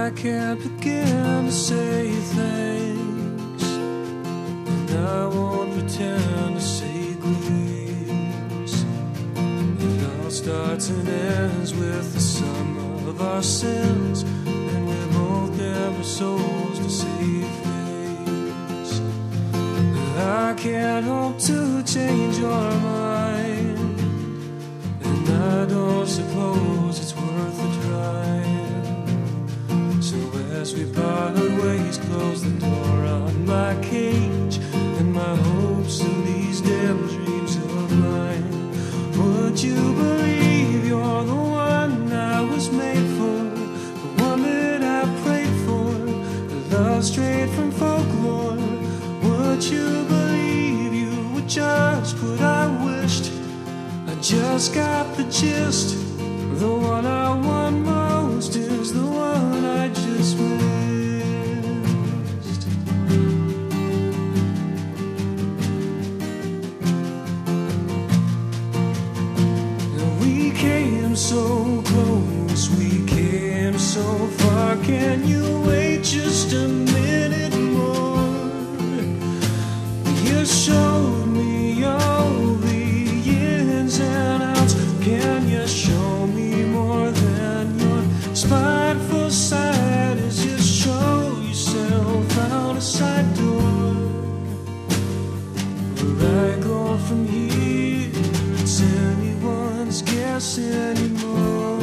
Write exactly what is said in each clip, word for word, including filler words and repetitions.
I can't begin to say thanks, and I won't pretend to say grace. It all starts and ends with the sum of our sins, and we're both never souls to save face. I can't hope to change your mind, and I don't suppose it's worth a try. So as we part ways, close the door on my cage and my hopes and these damn dreams of mine. Would you believe you're the one I was made for, the one that I prayed for, the love straight from folklore? Would you believe you were just what I wished? I just got the gist. The one I want most is the one I just missed. And we came so close, we came so far. Can you wait just a minute more? You showed me all the ins and outs. Can you show me more than your spiteful side? Is just show yourself out a side door. Where I go from here, it's anyone's guess anymore.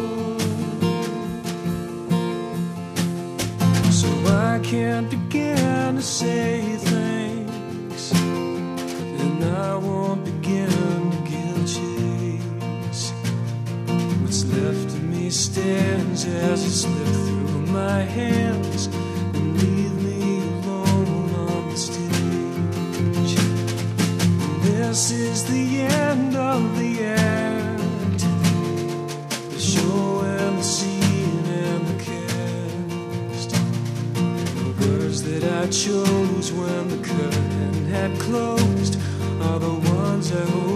So I can't begin to say thanks, and I won't begin to give chase. What's left of me stands as it slips through my hands and leave me alone on the stage. And this is the end of the act, the show and the scene and the cast. The words that I chose when the curtain had closed are the ones I hold